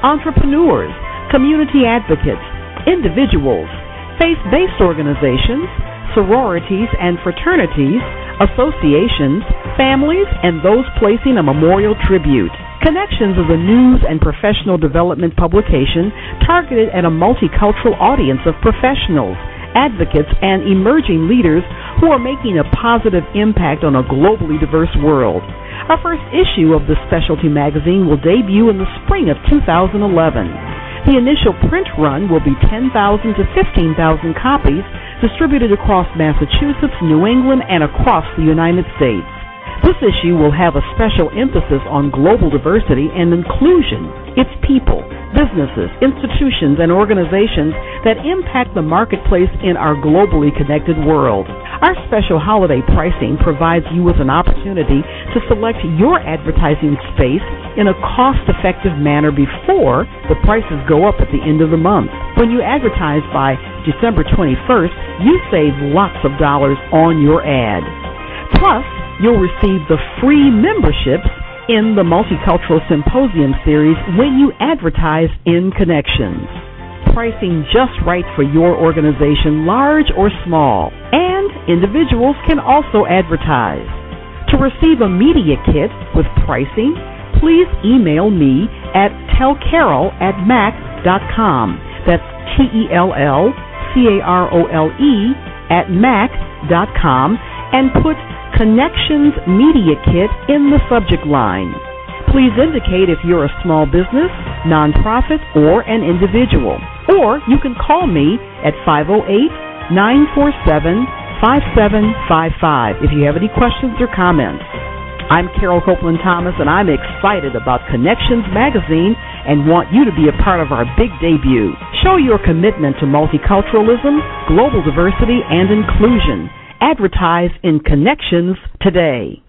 entrepreneurs, community advocates, individuals, faith-based organizations, sororities and fraternities, associations, families, and those placing a memorial tribute. Connections is a news and professional development publication targeted at a multicultural audience of professionals, advocates, and emerging leaders who are making a positive impact on a globally diverse world. Our first issue of this specialty magazine will debut in the spring of two thousand eleven. The initial print run will be ten thousand to fifteen thousand copies distributed across Massachusetts, New England, and across the United States. This issue will have a special emphasis on global diversity and inclusion. It's people, businesses, institutions, and organizations that impact the marketplace in our globally connected world. Our special holiday pricing provides you with an opportunity to select your advertising space in a cost-effective manner before the prices go up at the end of the month. When you advertise by December twenty-first, you save lots of dollars on your ad. Plus, you'll receive the free memberships in the Multicultural Symposium series when you advertise in Connections. Pricing just right for your organization, large or small. And individuals can also advertise. To receive a media kit with pricing, please email me at tellcarol at mac dot com. That's T E L L C A R O L E at mac dot com and put Connections Media Kit in the subject line. Please indicate if you're a small business, nonprofit, or an individual. Or you can call me at five oh eight, nine four seven, five seven five five if you have any questions or comments. I'm Carol Copeland Thomas, and I'm excited about Connections Magazine and want you to be a part of our big debut. Show your commitment to multiculturalism, global diversity, and inclusion. Advertise in Connections today.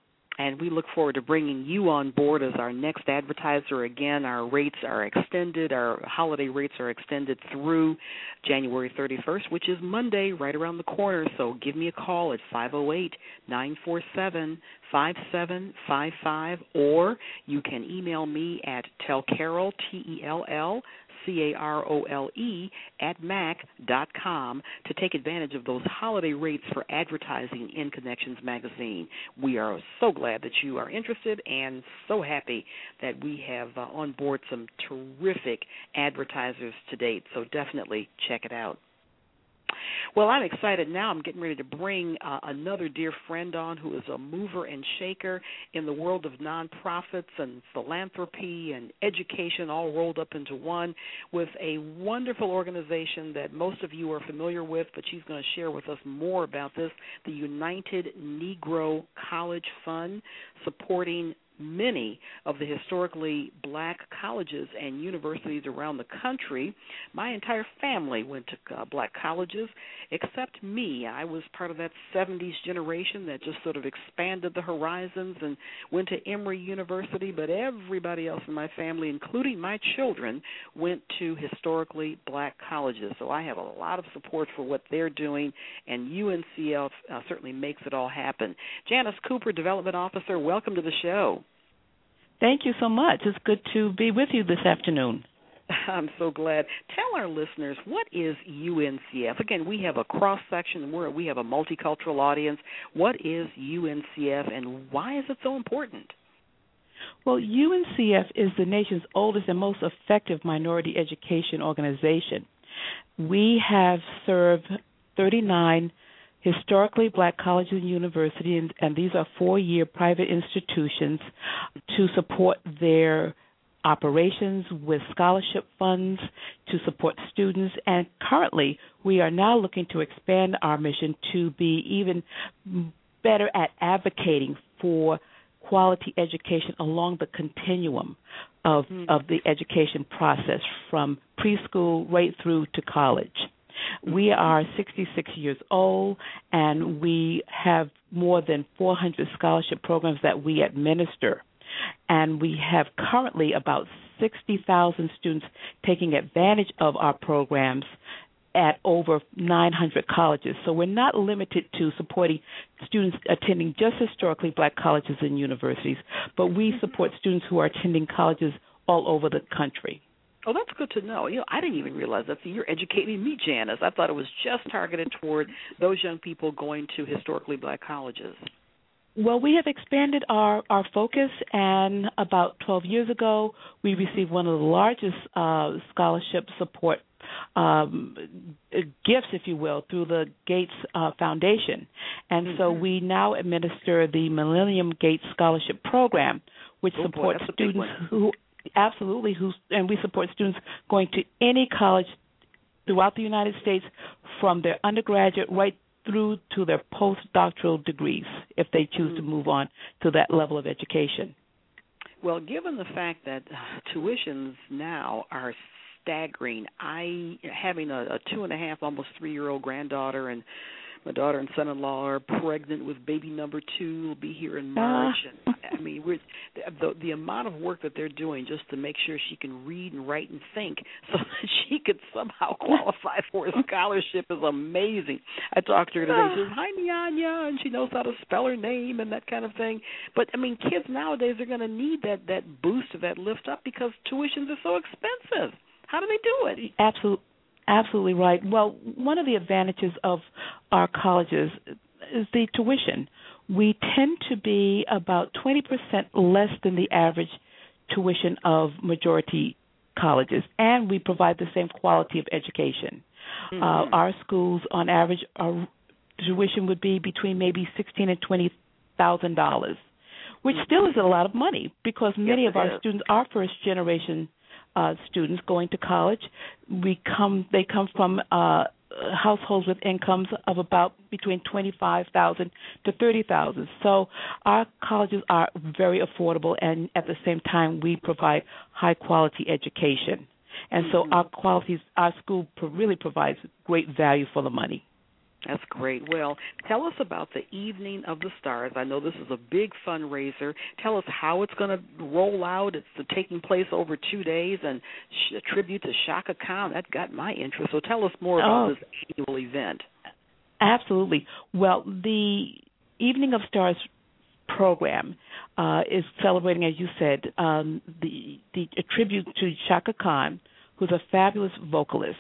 And we look forward to bringing you on board as our next advertiser. Again, our rates are extended. Our holiday rates are extended through January thirty-first, which is Monday, right around the corner. So give me a call at five oh eight, nine four seven, five seven five five, or you can email me at tellcarol, T E L L, C A R O L E, at mac dot com to take advantage of those holiday rates for advertising in Connections Magazine. We are so glad that you are interested and so happy that we have uh, on board some terrific advertisers to date, so definitely check it out. Well, I'm excited now. I'm getting ready to bring uh, another dear friend on who is a mover and shaker in the world of nonprofits and philanthropy and education all rolled up into one, with a wonderful organization that most of you are familiar with, but she's going to share with us more about this, the United Negro College Fund, supporting many of the historically black colleges and universities around the country. My entire family went to uh, black colleges, except me. I was part of that seventies generation that just sort of expanded the horizons and went to Emory University, but everybody else in my family, including my children, went to historically black colleges. So I have a lot of support for what they're doing, and U N C F uh, certainly makes it all happen. Janice Cooper, Development Officer, welcome to the show. Thank you so much. It's good to be with you this afternoon. I'm so glad. Tell our listeners, what is U N C F? Again, we have a cross-section, where we have a multicultural audience. What is U N C F, and why is it so important? Well, U N C F is the nation's oldest and most effective minority education organization. We have served thirty-nine historically black colleges and universities, and, and these are four-year private institutions to support their operations with scholarship funds to support students. And currently, we are now looking to expand our mission to be even better at advocating for quality education along the continuum of, mm-hmm. of the education process, from preschool right through to college. We are sixty-six years old, and we have more than four hundred scholarship programs that we administer. And we have currently about sixty thousand students taking advantage of our programs at over nine hundred colleges. So we're not limited to supporting students attending just historically black colleges and universities, but we support students who are attending colleges all over the country. Oh, that's good to know. You know, I didn't even realize that. So you're educating me, Janice. I thought it was just targeted toward those young people going to historically black colleges. Well, we have expanded our, our focus, and about twelve years ago, we received one of the largest uh, scholarship support um, gifts, if you will, through the Gates uh, Foundation. And mm-hmm. so we now administer the Millennium Gates Scholarship Program, which oh, supports boy, students who absolutely who, and we support students going to any college throughout the United States, from their undergraduate right through to their postdoctoral degrees, if they choose to move on to that level of education. Well, given the fact that uh, tuitions now are staggering, I, having a, a two and a half, almost three-year-old granddaughter, and my daughter and son-in-law are pregnant with baby number two, will be here in March. Uh. And I mean, we're, the, the amount of work that they're doing just to make sure she can read and write and think so that she could somehow qualify for a scholarship is amazing. I talked to her today. She says, hi, Nyanya, and she knows how to spell her name and that kind of thing. But, I mean, kids nowadays are going to need that, that boost or that lift up because tuitions are so expensive. How do they do it? Absolutely. Absolutely right. Well, one of the advantages of our colleges is the tuition. We tend to be about twenty percent less than the average tuition of majority colleges, and we provide the same quality of education. Mm-hmm. Uh, our schools, on average, our tuition would be between maybe sixteen and twenty thousand dollars, which mm-hmm. still is a lot of money because many yes, of our is. students are first generation Uh, students going to college. We come, they come from uh, households with incomes of about between twenty-five thousand to thirty thousand. So our colleges are very affordable, and at the same time, we provide high quality education. And mm-hmm. so our qualities, our school really provides great value for the money. That's great. Well, tell us about the Evening of the Stars. I know this is a big fundraiser. Tell us how it's going to roll out. It's taking place over two days, and a tribute to Chaka Khan. That got my interest. So tell us more about oh, this annual event. Absolutely. Well, the Evening of Stars program uh, is celebrating, as you said, um, the, the a tribute to Chaka Khan, who's a fabulous vocalist.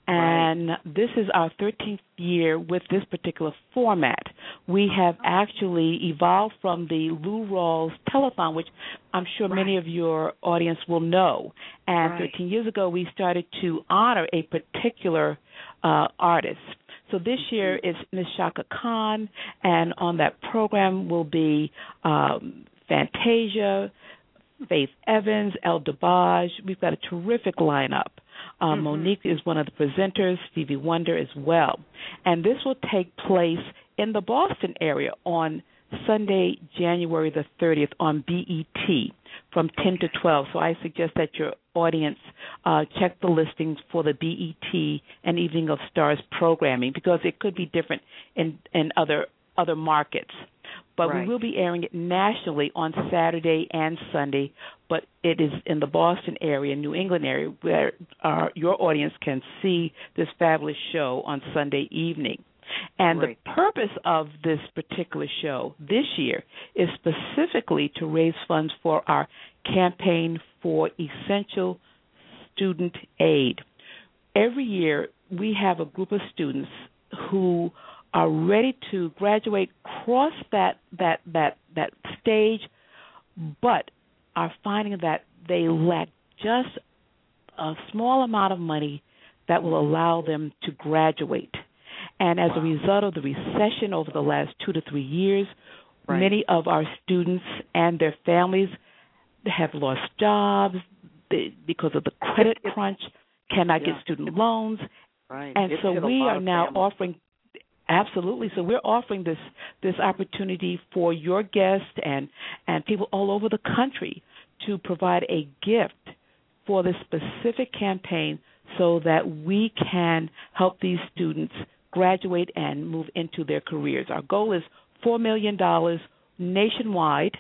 And right. this is our thirteenth year with this particular format. We have actually evolved from the Lou Rawls Telethon, which I'm sure right. many of your audience will know. And right. thirteen years ago, we started to honor a particular uh, artist. So this year is Miss Chaka Khan, and on that program will be um, Fantasia, Faith Evans, El DeBarge. We've got a terrific lineup. Uh, mm-hmm. Monique is one of the presenters, Stevie Wonder as well. And this will take place in the Boston area on Sunday, January the thirtieth on B E T from ten to twelve. So I suggest that your audience uh, check the listings for the B E T and Evening of Stars programming because it could be different in, in other other markets. But right. we will be airing it nationally on Saturday and Sunday, but it is in the Boston area, New England area, where our, your audience can see this fabulous show on Sunday evening. And Great. The purpose of this particular show this year is specifically to raise funds for our campaign for essential student aid. Every year we have a group of students who are ready to graduate, cross that that that that stage, but are finding that they lack just a small amount of money that will allow them to graduate. And as wow. a result of the recession over the last two to three years, right. many of our students and their families have lost jobs because of the credit crunch, cannot yeah. get student loans. Right. And it's so we are now families. offering Absolutely. So we're offering this this opportunity for your guests and, and people all over the country to provide a gift for this specific campaign so that we can help these students graduate and move into their careers. Our goal is four million dollars nationwide,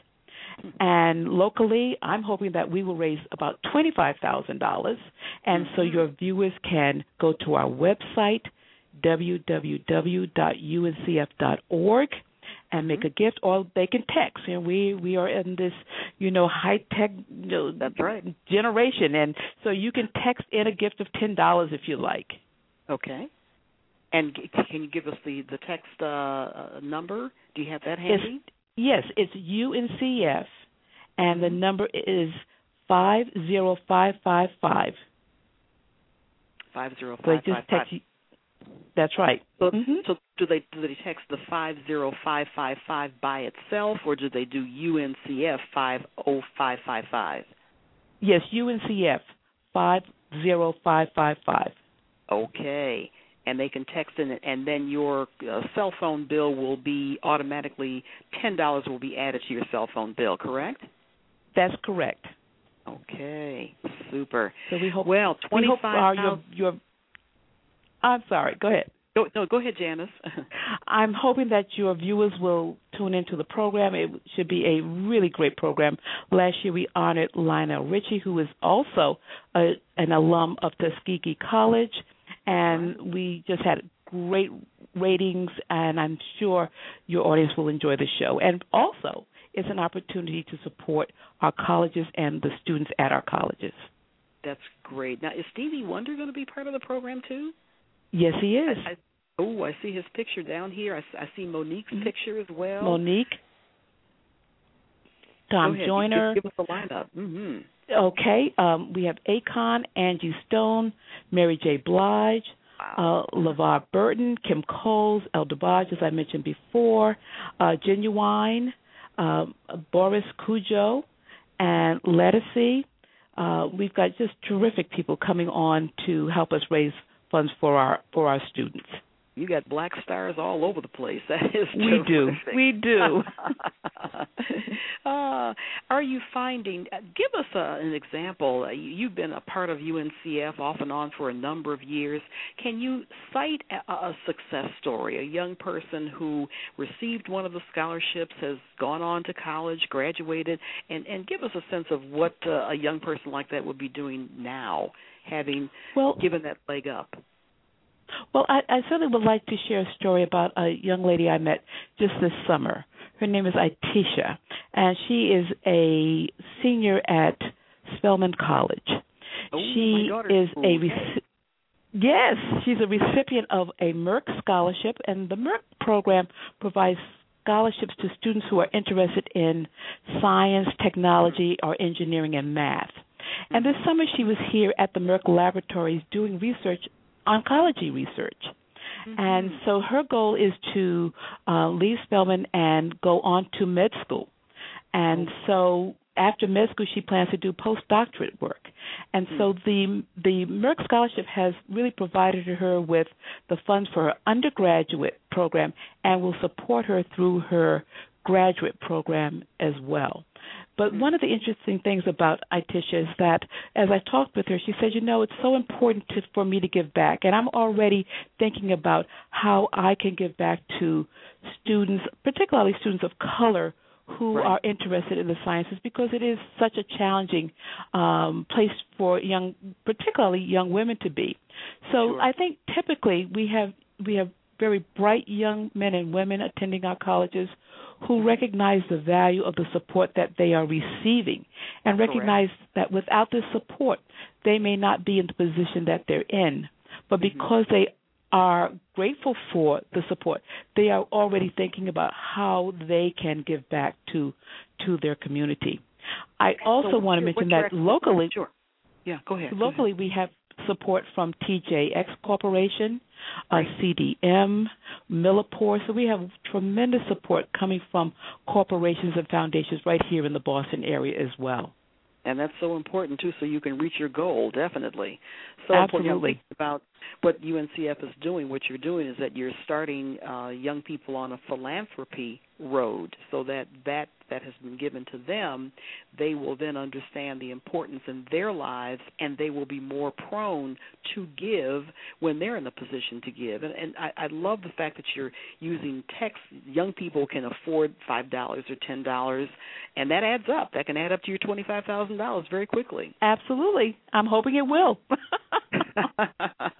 and locally I'm hoping that we will raise about twenty-five thousand dollars. And so your viewers can go to our website, w w w dot u n c f dot org, and make a gift, or they can text. And we, we are in this, you know, high-tech you know, That's right. generation, and so you can text in a gift of ten dollars if you like. Okay. And can you give us the, the text uh, number? Do you have that handy? It's, yes, it's U N C F, and the number is five zero five five five. five zero five five five. That's right. So, mm-hmm. so do they do they text the five zero five five five by itself, or do they do U N C F five zero five five five? Yes, U N C F five zero five five five. Okay. And they can text in it, and then your uh, cell phone bill will be automatically, ten dollars will be added to your cell phone bill, correct? That's correct. Okay, super. So we hope, well, twenty-five we hope uh, your, your, I'm sorry, go ahead. Go, no, go ahead, Janice. I'm hoping that your viewers will tune into the program. It should be a really great program. Last year we honored Lionel Richie, who is also a, an alum of Tuskegee College, and we just had great ratings, and I'm sure your audience will enjoy the show. And also, it's an opportunity to support our colleges and the students at our colleges. That's great. Now, is Stevie Wonder going to be part of the program, too? Yes, he is. I, I, oh, I see his picture down here. I, I see Monique's mm-hmm. picture as well. Monique. Tom Joyner. Give, give us a lineup. Mm-hmm. Okay. Um, we have Akon, Angie Stone, Mary J. Blige, wow. uh, LeVar Burton, Kim Coles, El DeBarge, as I mentioned before, uh, Genuine, um, Boris Cujo, and Lettucey. Uh, we've got just terrific people coming on to help us raise funds for our for our students. You got black stars all over the place. That is we terrific. do. We do. uh, are you finding? Uh, give us a, an example. Uh, you've been a part of U N C F off and on for a number of years. Can you cite a, a success story? A young person who received one of the scholarships, has gone on to college, graduated, and, and give us a sense of what uh, a young person like that would be doing now, having well, given that leg up. Well, I, I certainly would like to share a story about a young lady I met just this summer. Her name is Itisha, and she is a senior at Spelman College. Oh, she is cool. a rec- yes, she's a recipient of a Merck scholarship, and the Merck program provides scholarships to students who are interested in science, technology, or engineering and math. Mm-hmm. And this summer she was here at the Merck laboratories doing research, oncology research. Mm-hmm. And so her goal is to uh, leave Spelman and go on to med school. And so after med school, she plans to do postdoctorate work. And mm-hmm. so the the Merck Scholarship has really provided her with the funds for her undergraduate program and will support her through her graduate program as well. But one of the interesting things about Itisha is that as I talked with her, she said, you know, it's so important to, for me to give back. And I'm already thinking about how I can give back to students, particularly students of color, who right. are interested in the sciences, because it is such a challenging um, place for young, particularly young women to be. So sure. I think typically we have we have very bright young men and women attending our colleges who recognize the value of the support that they are receiving and recognize Correct. That without this support, they may not be in the position that they're in. But because mm-hmm. they are grateful for the support, they are already thinking about how they can give back to to their community. I also so want to mention that locally, sure. yeah, go ahead. Locally, go ahead. we have support from T J X Corporation, right. uh, C D M, Millipore. So we have tremendous support coming from corporations and foundations right here in the Boston area as well. And that's so important, too, so you can reach your goal, definitely. So Absolutely. About what U N C F is doing, what you're doing is that you're starting uh, young people on a philanthropy road so that that that has been given to them, they will then understand the importance in their lives, and they will be more prone to give when they're in the position to give. And, and I, I love the fact that you're using text. Young people can afford five dollars or ten dollars, and that adds up. That can add up to your twenty-five thousand dollars very quickly. Absolutely. I'm hoping it will.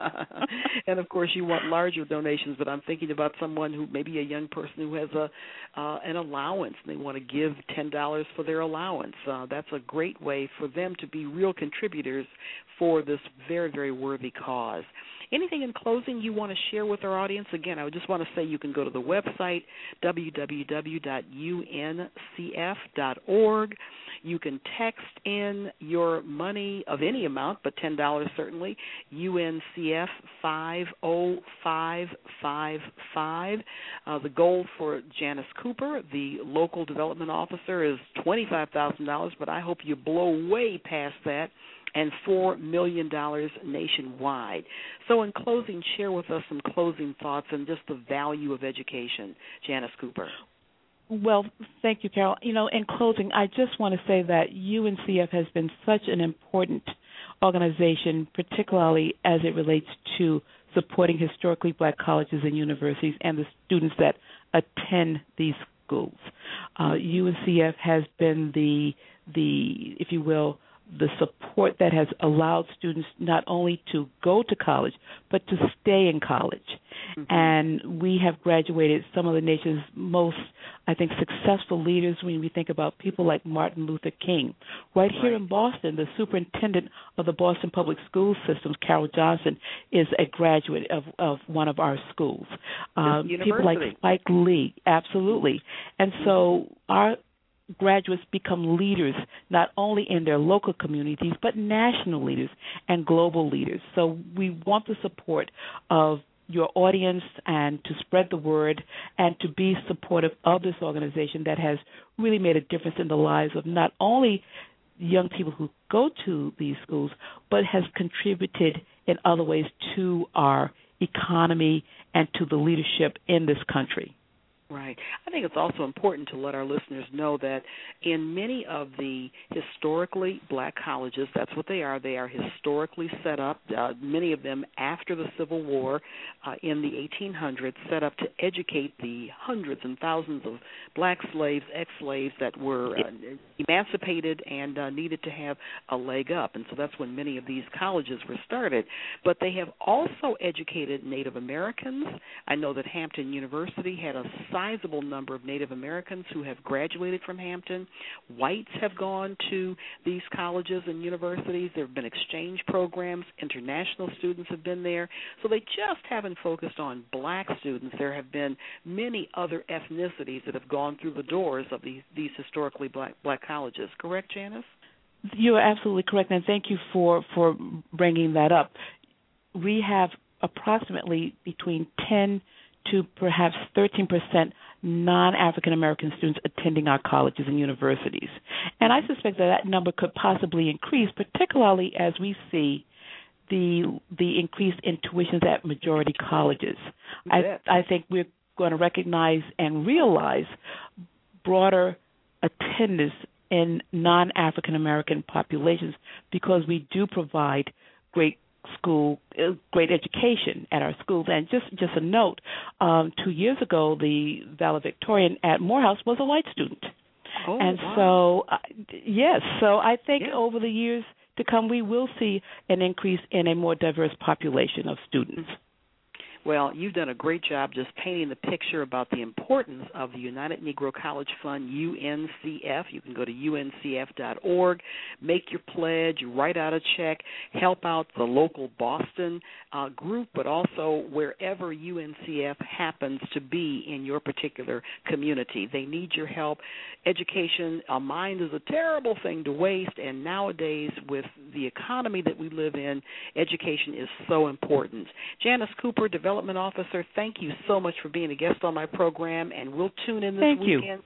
And, of course, you want larger donations, but I'm thinking about someone who, maybe a young person who has a uh, an allowance, and they want to give ten dollars for their allowance. Uh, that's a great way for them to be real contributors for this very, very worthy cause. Anything in closing you want to share with our audience? Again, I would just want to say you can go to the website, w w w dot u n c f dot org. You can text in your money of any amount, but ten dollars certainly, U N C F five oh five five five. Uh, the goal for Janice Cooper, the local development officer, is twenty-five thousand dollars, but I hope you blow way past that, and four million dollars nationwide. So in closing, share with us some closing thoughts and just the value of education. Janice Cooper. Well, thank you, Carol. You know, in closing, I just want to say that U N C F has been such an important organization, particularly as it relates to supporting historically black colleges and universities and the students that attend these schools. Uh, U N C F has been the, the, if you will, the support that has allowed students not only to go to college, but to stay in college. Mm-hmm. And we have graduated some of the nation's most, I think, successful leaders when we think about people like Martin Luther King. Right, right. Here in Boston, the superintendent of the Boston Public School Systems, Carol Johnson, is a graduate of, of one of our schools. Um, people like Spike Lee, absolutely. And so our graduates become leaders not only in their local communities, but national leaders and global leaders. So we want the support of your audience and to spread the word and to be supportive of this organization that has really made a difference in the lives of not only young people who go to these schools, but has contributed in other ways to our economy and to the leadership in this country. Right. I think it's also important to let our listeners know that in many of the historically black colleges, that's what they are, they are historically set up, uh, many of them after the Civil War uh, in the eighteen hundreds, set up to educate the hundreds and thousands of black slaves, ex-slaves that were uh, emancipated and uh, needed to have a leg up. And so that's when many of these colleges were started. But they have also educated Native Americans. I know that Hampton University had a sizable number of Native Americans who have graduated from Hampton. Whites have gone to these colleges and universities. There have been exchange programs. International students have been there. So they just haven't focused on black students. There have been many other ethnicities that have gone through the doors of these, these historically black, black colleges. Correct, Janice? You are absolutely correct, and thank you for, for bringing that up. We have approximately between ten to perhaps thirteen percent non-African American students attending our colleges and universities. And I suspect that that number could possibly increase, particularly as we see the the increase in tuitions at majority colleges. I, I think we're going to recognize and realize broader attendance in non-African American populations because we do provide great school, uh, great education at our schools. And just, just a note, um, two years ago, the valedictorian at Morehouse was a white student. Oh, and wow. so, uh, yes, so I think yeah. over the years to come, we will see an increase in a more diverse population of students. Well, you've done a great job just painting the picture about the importance of the United Negro College Fund, U N C F. You can go to U N C F dot org, make your pledge, write out a check, help out the local Boston uh, group, but also wherever U N C F happens to be in your particular community. They need your help. Education, a mind is a terrible thing to waste, and nowadays with the economy that we live in, education is so important. Janice Cooper, Development Officer, thank you so much for being a guest on my program, and we'll tune in this thank weekend. You.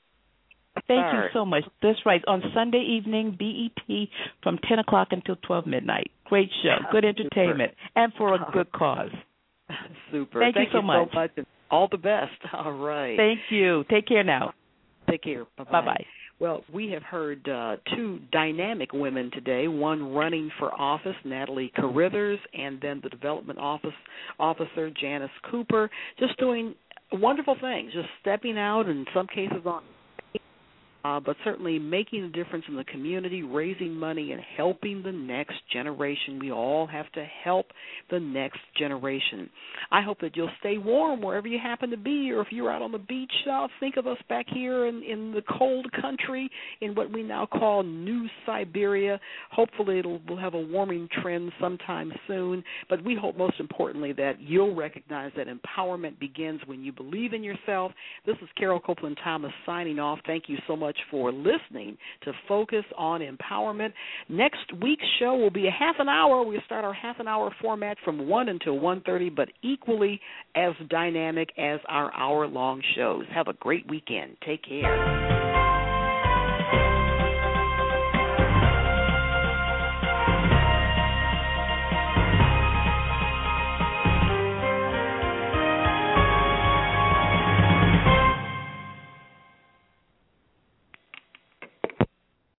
Thank you so much. That's right, on Sunday evening, B E T, from ten o'clock until twelve midnight. Great show, good entertainment, and for a good cause. Super. Thank, thank you so you much. so much. And all the best. All right. Thank you. Take care now. Take care. Bye-bye. Bye-bye. Well, we have heard uh, two dynamic women today, one running for office, Natalie Carithers, and then the development office officer, Janice Cooper, just doing wonderful things, just stepping out, in some cases on Uh, but certainly making a difference in the community, raising money, and helping the next generation. We all have to help the next generation. I hope that you'll stay warm wherever you happen to be, or if you're out on the beach, uh, think of us back here in, in the cold country in what we now call New Siberia. Hopefully it'll, we'll have a warming trend sometime soon, but we hope most importantly that you'll recognize that empowerment begins when you believe in yourself. This is Carol Copeland Thomas signing off. Thank you so much for listening to Focus on Empowerment. Next week's show will be a half an hour. We'll start our half an hour format from one until one thirty, but equally as dynamic as our hour-long shows. Have a great weekend. Take care.